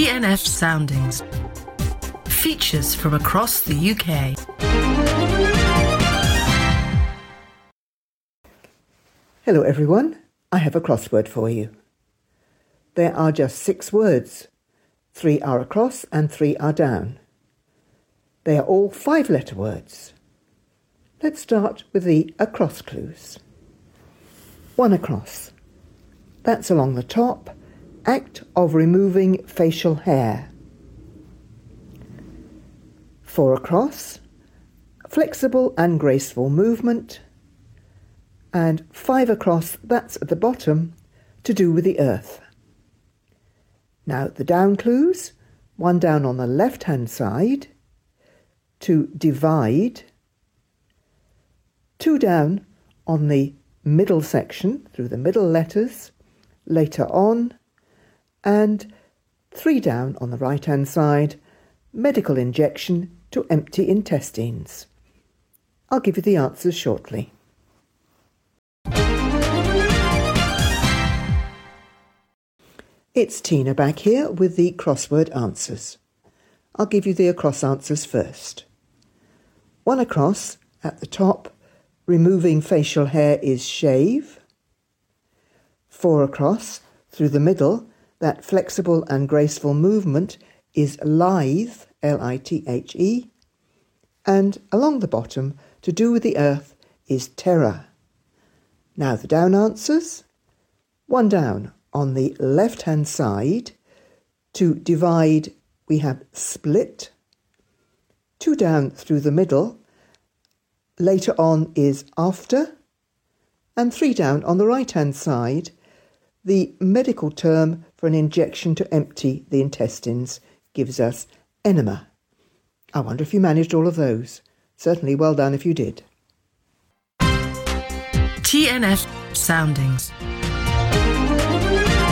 TNF Soundings. Features from across the UK. Hello everyone, I have a crossword for you. There are just 6 words. 3 are across and 3 are down. They are all 5-letter words. Let's start with the across clues. 1 across. That's along the top. Act of removing facial hair. 4 across. Flexible and graceful movement. And 5 across, that's at the bottom, to do with the earth. Now the down clues. 1 down on the left-hand side. To divide. 2 down on the middle section, through the middle letters, later on. And 3 down on the right-hand side, medical injection to empty intestines. I'll give you the answers shortly. It's Tina back here with the crossword answers. I'll give you the across answers first. 1 across, at the top, removing facial hair is shave. 4 across, through the middle, that flexible and graceful movement is lithe, L-I-T-H-E. And along the bottom, to do with the earth, is terror. Now the down answers. 1 down on the left-hand side. To divide, we have split. 2 down through the middle. Later on is after. And 3 down on the right-hand side. The medical term for an injection to empty the intestines gives us enema. I wonder if you managed all of those. Certainly well done if you did. TNF Soundings.